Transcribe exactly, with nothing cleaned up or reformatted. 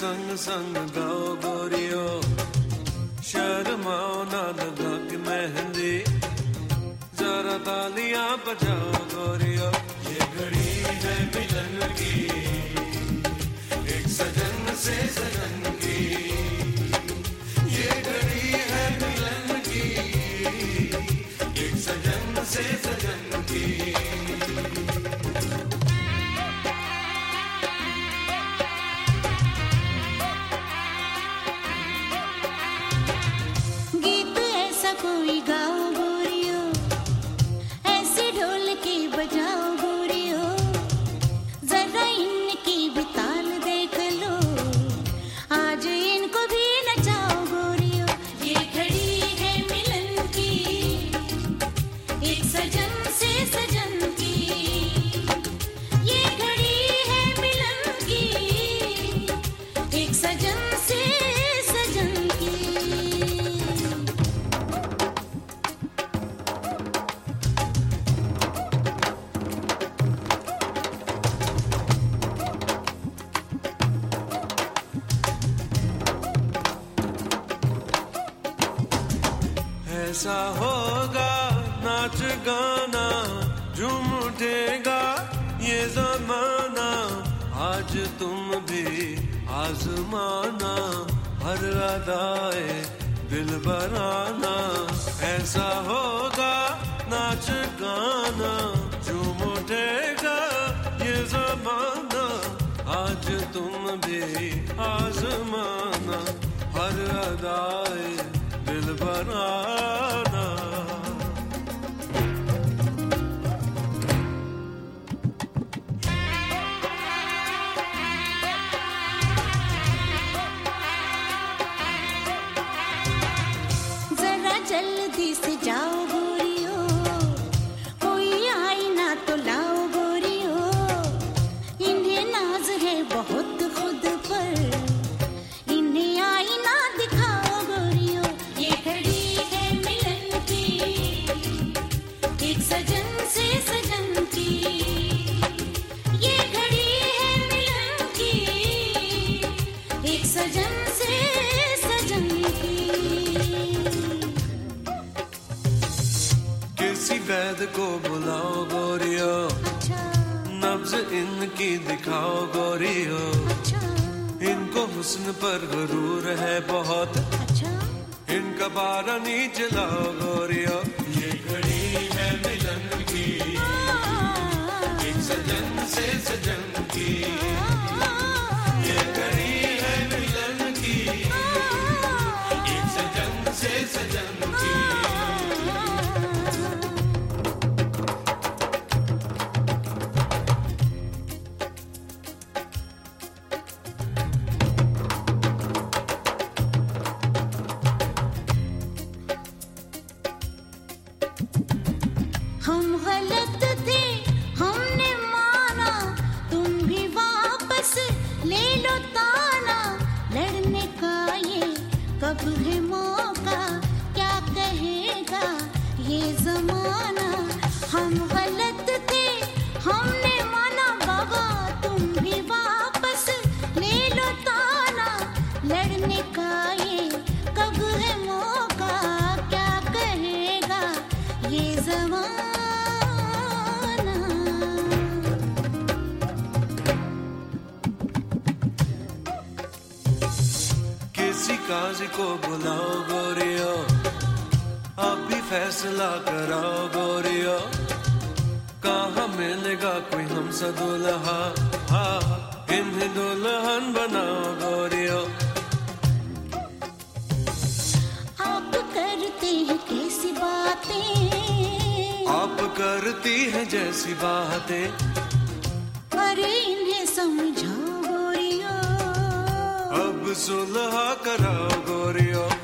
संग संग गाओ गोरियो, शर्माओ ना लगा के मेहंदी, जरा तालियां बजाओ गोरियो। ये घड़ी है मिलन की, एक सजन से सजन की, ये घड़ी है मिलन की, एक सजन से सजन की। कोई गाओ गोरियो, ऐसे ढोल के बजाओ गोरियो, जरा इनकी भी ताल देख लो, आज इनको भी नचाओ गोरियो। ये घड़ी है मिलन की, एक सजन से सजन की, ये घड़ी है मिलन की, एक सजन से सजन की। ऐसा होगा नाच गाना, झूम उठेगा ये जमाना, आज तुम भी आजमाना, हर अदाए दिल बराना। ऐसा होगा नाच गाना, झूम उठेगा ये जमाना, आज तुम भी आजमाना, हर अदाए दिल बनाना। जरा जल्दी से जाओ गोरियो, कोई आई ना तो लाओ गोरियो, इन्हें नाज है बहुत खुद पर, इन्हें आई ना दिखाओ गोरियो। ये घड़ी है मिलन की, एक सजन से सजन की, ये घड़ी है मिलन की, एक सजन से सजन की। किसी वैद को बुलाओ गोरियो, अच्छा नब्ज इनकी दिखाओ गोरियो, अच्छा इनको हुस्न पर गुरूर है बहुत, अच्छा इनका बारा नहीं चलाओ गोरियो। ये घड़ी है मिलन की, एक सजन से सजन की, ये घड़ी है मिलन की, एक सजन से सजन की। हम गलत थे हमने माना, तुम भी वापस ले लो ताना, लड़ने का ये कब है मौका, क्या कहेगा ये जमाना। हम गलत थे हमने माना बाबा, तुम भी वापस ले लो ताना, लड़ने का ये कब है मौका, क्या कहेगा ये जमाना। किसी काजी को बुलाओ गोरियो, अब भी फैसला कराओ गोरियो, कहाँ मिलेगा कोई हमसा दुल्हा, हाँ इन्हें दुल्हन बनाओ गोरियो। आप करते हैं कैसी बातें, आप करती हैं जैसी बातें, अरे इन्हें समझाओ गोरियो, अब सुलह कराओ गोरियो।